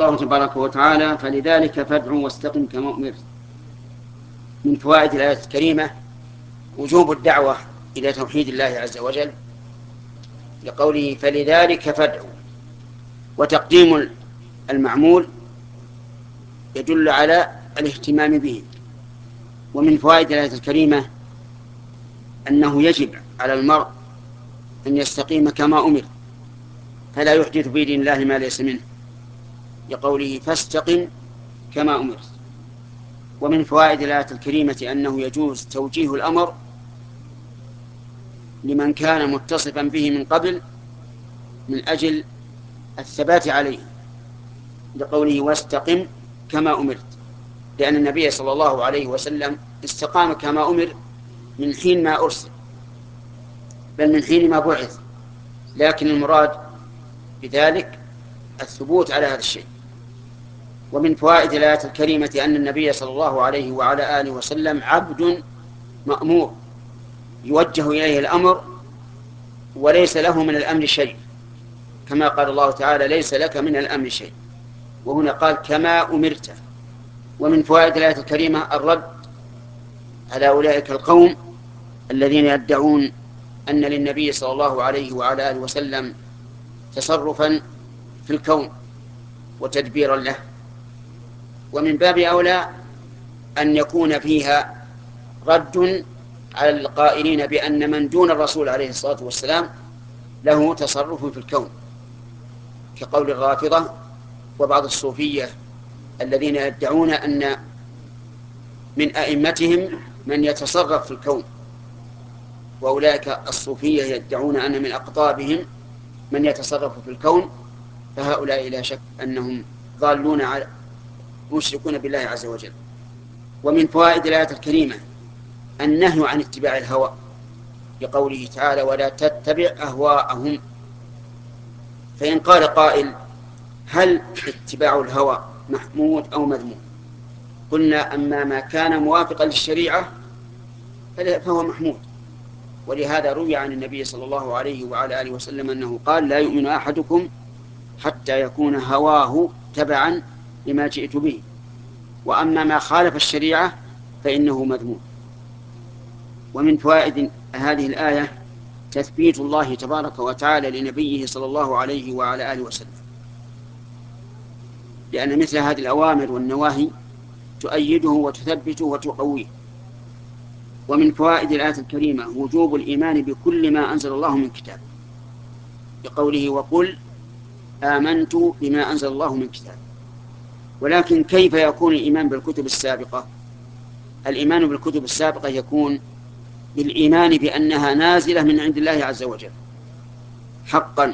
الله تبارك وتعالى: فلذلك فادع واستقم كما أمرت. من فوائد الآية الكريمة وجوب الدعوة إلى توحيد الله عز وجل، لقوله فلذلك فادع، وتقديم المعمول يدل على الاهتمام به. ومن فوائد الآية الكريمة أنه يجب على المرء أن يستقيم كما أمر، فلا يحدث في دين الله ما ليس منه، لقوله فاستقم كما أمرت. ومن فوائد الآية الكريمة أنه يجوز توجيه الأمر لمن كان متصفا به من قبل من أجل الثبات عليه، لقوله واستقم كما أمرت، لأن النبي صلى الله عليه وسلم استقام كما أمر من حين ما أرسل، بل من حين ما بعث، لكن المراد بذلك الثبوت على هذا الشيء. ومن فوائد الآية الكريمة أن النبي صلى الله عليه وعلى آله وسلم عبد مأمور يوجه إليه الأمر وليس له من الأمر شيء، كما قال الله تعالى ليس لك من الأمر شيء، وهنا قال كما أمرت. ومن فوائد الآية الكريمة الرد على أولئك القوم الذين يدعون أن للنبي صلى الله عليه وعلى آله وسلم تصرفا في الكون وتدبيرا له. ومن باب أولى أن يكون فيها رد على القائلين بأن من دون الرسول عليه الصلاة والسلام له تصرف في الكون، كقول الرافضة وبعض الصوفية الذين يدعون أن من أئمتهم من يتصرف في الكون، وأولئك الصوفية يدعون أن من أقطابهم من يتصرف في الكون، فهؤلاء لا شك أنهم ضالون مشركون بالله عز وجل. ومن فوائد الآية الكريمة النهي عن اتباع الهوى، بقوله تعالى ولا تتبع أهواءهم. فإن قال قائل هل اتباع الهوى محمود أو مذموم؟ قلنا أما ما كان موافقا للشريعة فهو محمود، ولهذا روي عن النبي صلى الله عليه وعلى آله وسلم أنه قال لا يؤمن أحدكم حتى يكون هواه تبعا لما جئت به، وأما ما خالف الشريعة فإنه مذموم. ومن فوائد هذه الآية تثبيت الله تبارك وتعالى لنبيه صلى الله عليه وعلى آله وسلم، لأن مثل هذه الأوامر والنواهي تؤيده وتثبته وتقويه. ومن فوائد الآية الكريمة وجوب الإيمان بكل ما أنزل الله من كتاب، بقوله وقل آمنت بما أنزل الله من كتاب. ولكن كيف يكون الإيمان بالكتب السابقة؟ الإيمان بالكتب السابقة يكون بالإيمان بأنها نازلة من عند الله عز وجل حقا،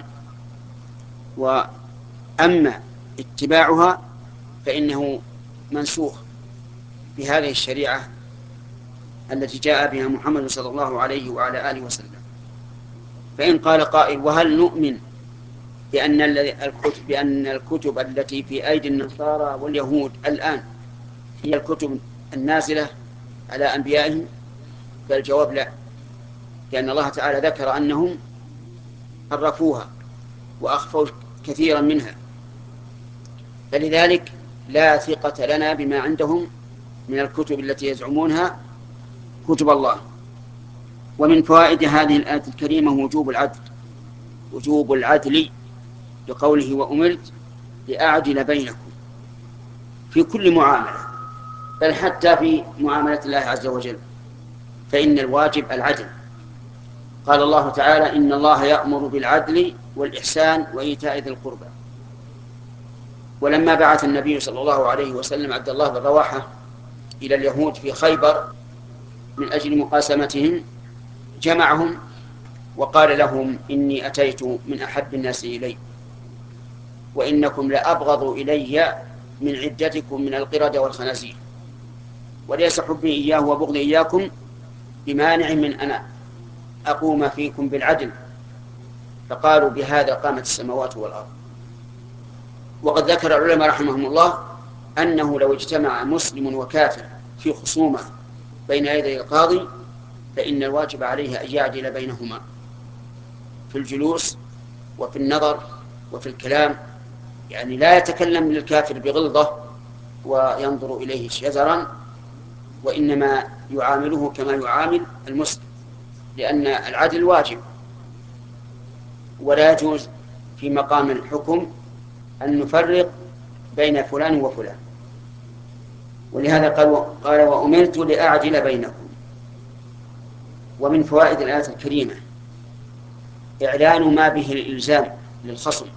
وأما اتباعها فإنه منسوخ بهذه الشريعة التي جاء بها محمد صلى الله عليه وعلى آله وسلم. فإن قال قائل وهل نؤمن بأن الكتب التي في أيدي النصارى واليهود الآن هي الكتب النازلة على أنبيائهم؟ فالجواب لا، لأن الله تعالى ذكر أنهم حرفوها وأخفوا كثيرا منها، فلذلك لا ثقة لنا بما عندهم من الكتب التي يزعمونها كتب الله. ومن فوائد هذه الآية الكريمة وجوب العدل لقوله وأمرت لأعدل بينكم في كل معاملة، بل حتى في معاملة الله عز وجل فإن الواجب العدل. قال الله تعالى إن الله يأمر بالعدل والإحسان وإيتاء ذي القربى. ولما بعث النبي صلى الله عليه وسلم عبد الله بن رواحة إلى اليهود في خيبر من أجل مقاسمتهم جمعهم وقال لهم إني أتيت من أحب الناس إلي، وإنكم لأبغض إلي من عدتكم من القردة والخنازير، وليس حبي إياه وبغضي إياكم بمانع من أن أقوم فيكم بالعدل. فقالوا بهذا قامت السماوات والأرض. وقد ذكر العلماء رحمهم الله أنه لو اجتمع مسلم وكافر في خصومة بين يدي القاضي فإن الواجب عليه أن يعدل بينهما في الجلوس وفي النظر وفي الكلام، يعني لا يتكلم للكافر بغلظة وينظر إليه شزرا، وإنما يعامله كما يعامل المسلم، لأن العدل واجب، ولا يجوز في مقام الحكم أن نفرق بين فلان وفلان. ولهذا قال وأمرت لأعدل بينكم. ومن فوائد الآية الكريمة إعلان ما به الإلزام للخصم،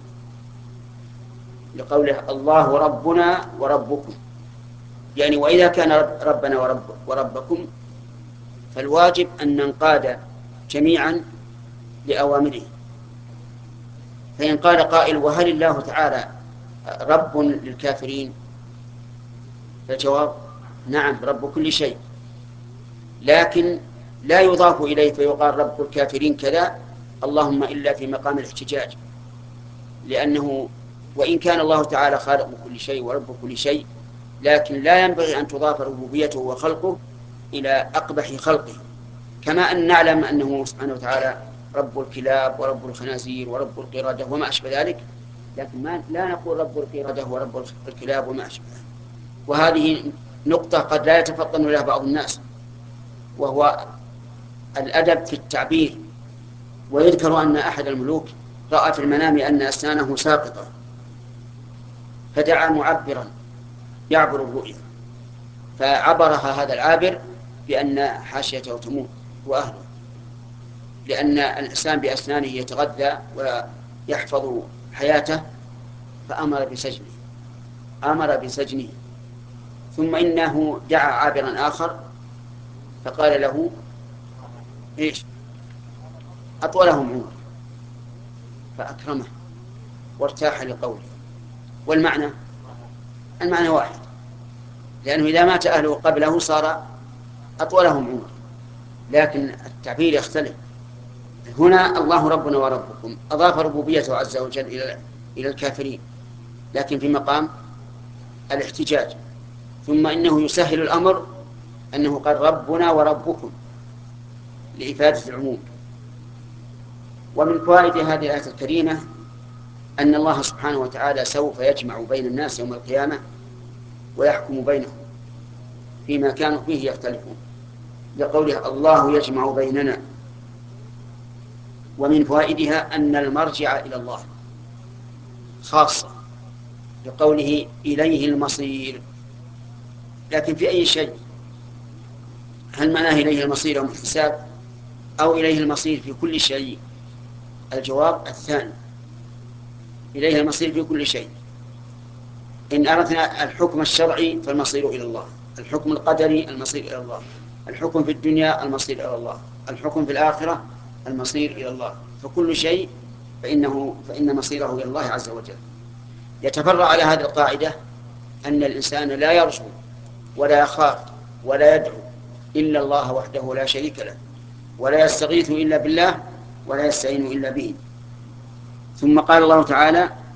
لقوله الله ربنا وربكم، يعني وإذا كان ربنا وربكم فالواجب أن ننقاد جميعا لأوامره. فإن قال قائل وهل الله تعالى رب للكافرين؟ فالجواب نعم، رب كل شيء، لكن لا يضاف إليه فيقال رب الكافرين كذا اللهم إلا في مقام الاحتجاج، لأنه وإن كان الله تعالى خالق كل شيء ورب كل شيء، لكن لا ينبغي أن تضاف ربوبيته وخلقه إلى أقبح خلقه، كما أن نعلم أنه سبحانه وتعالى رب الكلاب ورب الخنازير ورب القردة وما أشبه ذلك، لكن لا نقول رب القردة ورب الكلاب وما أشبه. وهذه نقطة قد لا يتفطن لها بعض الناس، وهو الأدب في التعبير. ويذكر أن أحد الملوك رأى في المنام أن أسنانه ساقطة، فدعا معبرا يعبر الرؤيا، فعبرها هذا العابر بأن حاشيته تموت وأهله، لأن الإنسان بأسنانه يتغذى ويحفظ حياته، أمر بسجنه. ثم إنه دعا عابرا آخر فقال له إيش؟ أطولهم عمر، فأكرمه وارتاح لقوله. والمعنى المعنى واحد، لأنه إذا مات أهله قبله صار أطولهم عمر، لكن التعبير يختلف. هنا الله ربنا وربكم أضاف ربوبيته عز وجل إلى الكافرين، لكن في مقام الاحتجاج. ثم إنه يسهل الأمر أنه قال ربنا وربكم لإفادة العموم. ومن فوائد هذه الآية الكريمة أن الله سبحانه وتعالى سوف يجمع بين الناس يوم القيامة ويحكم بينهم فيما كانوا فيه يختلفون، لقوله الله يجمع بيننا. ومن فوائدها أن المرجع إلى الله خاصة، لقوله إليه المصير. لكن في أي شيء؟ هل معناه إليه المصير يوم الحساب أو إليه المصير في كل شيء؟ الجواب الثاني، إليه المصير في كل شيء. إن أردنا الحكم الشرعي فالمصير إلى الله، الحكم القدري المصير إلى الله، الحكم في الدنيا المصير إلى الله، الحكم في الآخرة المصير إلى الله، فكل شيء فإن مصيره إلى الله عز وجل. يتفرع على هذه القاعدة أن الإنسان لا يرجو ولا يخاف ولا يدعو إلا الله وحده لا شريك له، ولا يستغيث إلا بالله، ولا يستعين إلا به. ثم قال الله تعالى